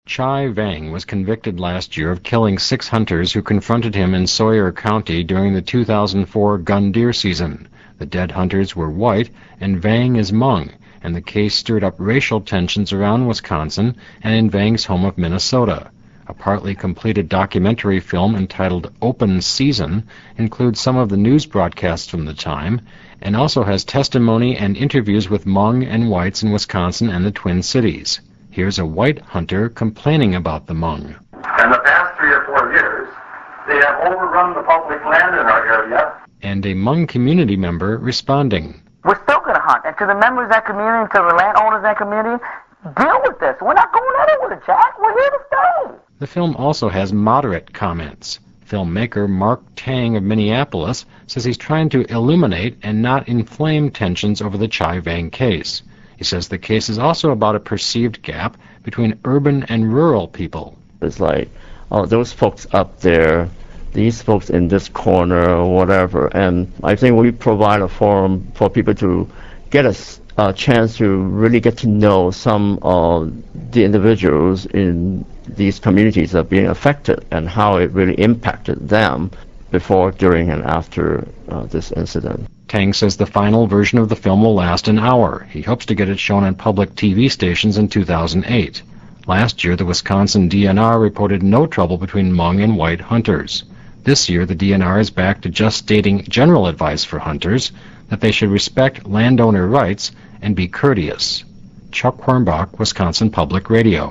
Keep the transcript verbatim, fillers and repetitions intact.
Chai Vang was convicted last year of killing six hunters who confronted him in Sawyer County during the two thousand four gun deer season. The dead hunters were white, and Vang is Hmong, and the case stirred up racial tensions around Wisconsin and in Vang's home of Minnesota. A partly completed documentary film entitled Open Season includes some of the news broadcasts from the time, and also has testimony and interviews with Hmong and whites in Wisconsin and the Twin Cities. Here's a white hunter complaining about the Hmong. In the past three or four years, they have overrun the public land in our area. And a Hmong community member responding. We're still going to hunt, and to the members of that community, and to the landowners of that community, deal with this. We're not going anywhere, Jack. We're here to stay. The film also has moderate comments. Filmmaker Mark Tang of Minneapolis says he's trying to illuminate and not inflame tensions over the Chai Vang case. He says the case is also about a perceived gap between urban and rural people. It's like, oh, those folks up there, these folks in this corner, or whatever. And I think we provide a forum for people to get a, a chance to really get to know some of the individuals in these communities that are being affected and how it really impacted them before, during, and after uh, this incident. Tang says the final version of the film will last an hour. He hopes to get it shown on public T V stations in two thousand eight. Last year, the Wisconsin D N R reported no trouble between Hmong and white hunters. This year, the D N R is back to just stating general advice for hunters that they should respect landowner rights and be courteous. Chuck Hornbach, Wisconsin Public Radio.